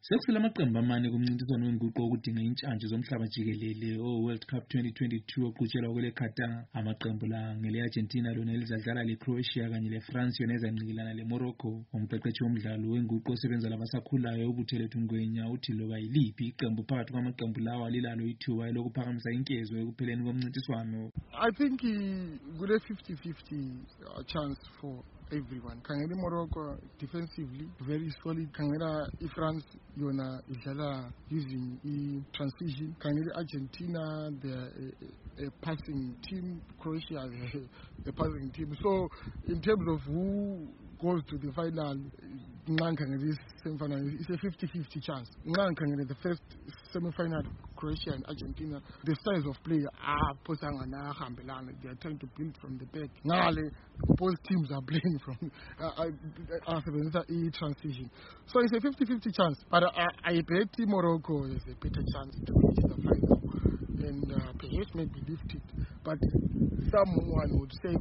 Sekusele amaqembu amane kumncintiswano wenguqu okudinga intshantshi zomhlaba jikelele World Cup 2022 oqhutshelwa kwele Qatar. Amaqembu la ngele-Argentina lona elizadlala le-Croatia kanye le-France yona ezanqikilana le-Morocco. Umqeqeshi womdlalo wenguqu osebenza labasakhulayo uButheletu Ngwenya uthi loba yiliphi iqembu phakathi kwamaqembu lawa lilalo ithuba lokuphakamisa inkezo ekupheleni komncintiswano. I think kule 50-50 chance for everyone. Khangela Morocco defensively very solid. Khangela France yona idlala using transition. Khangela Argentina they're a passing team. Croatia a passing team. So in terms of who goes to the final, this semi-final it's a 50-50 chance. The first semi-final, Croatia and Argentina, the size of play they are trying to build from the back. Both teams are playing from transition. So it's a 50-50 chance. But I bet Morocco has a better chance to reach the final and perhaps maybe lift it. But someone would say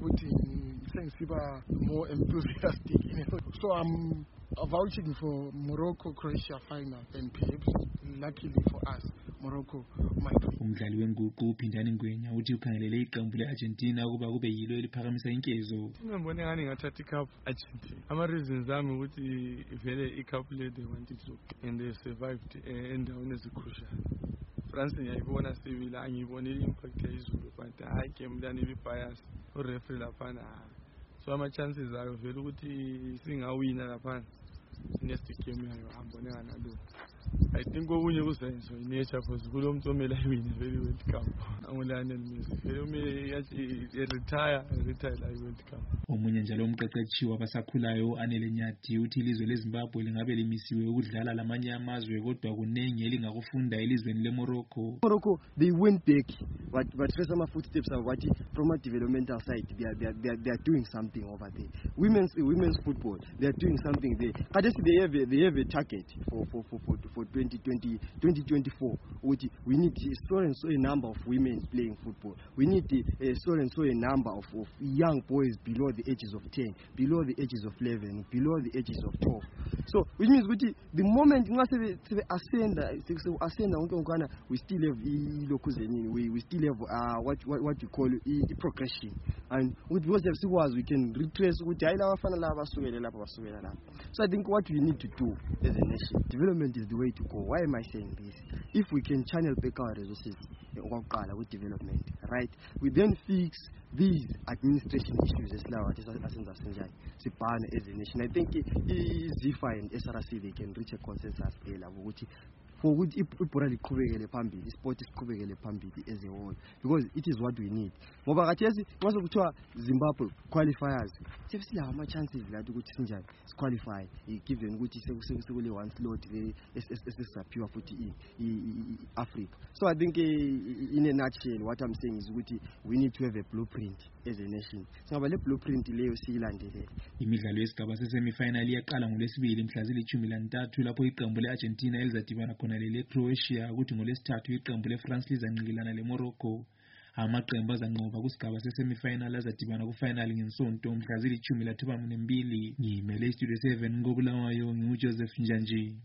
more enthusiastic. So I'm vouching for Morocco Croatia final, and perhaps luckily for us Morocco might win. Umdlali wenguqu uPhindani Ngwenya uthi ukhangelele iqembu le-Argentina ukuba kube yilo eliphakamisa inkezo. Ngibona ngani ngathatha icup Argentina. Ama reasons ami ukuthi vele icup le they wanted to and they survived endaweni ezicrucial. France ngiyayibona sibila angiyibona impact yezulu but hayi game lani ibi bias o referee lapha na. So ama chances ayo vele ukuthi singawina lapha next game yayo hambone nalo. I think okunye kuzenzo inature because kulo muntu omele aywine vele World Cup. Angolana Messi. Vele umele retire la World Cup. Omunye njalo umqeqeshi wabasakhulayo Anele Nyathi uthi ilizwe leZimbabwe lingabe limisiwe ukudlala lamanye amazwe kodwa kunengi elingakufunda elizweni leMorocco. Morocco they went back but first some footsteps are what from a developmental side they are doing something over there. Women's football they are doing something there. They have a target for 2024 which we need so and so a number of women playing football. We need so and so a number of young boys below the ages of 10, below the ages of 11, below the ages of 12. So which means the moment we still have we still have what you call progression, and with what we can retrace. So I think what we need to do as a nation, development is the way to go. Why am I saying this? If we can channel back our resources with development, right, we then fix these administration issues as a nation. I think ZIFA and SRC they can reach a consensus for which sport is as a whole, because it is what we need. Zimbabwe qualifiers, how much chances to qualify given which is one slot pure Africa. So I think in a nutshell what I'm saying is we need to have a blueprint as a nation. So the blueprint imidlalo yesigaba sesemifinal yaqala ngolwesibili mhla zili-13 lapho iqembu le-Argentina elizadibana khona lele-Croatia ukuthi ngolwesithathu iqembu le-France lizanqikilana le-Morocco. Amaqembu azanqoba kusigaba sesemifinal azadibana kufinal ngeNsonto mhla zili-12. Ngimele iStudio 7 koBulawayo ngiuJoseph Njanji.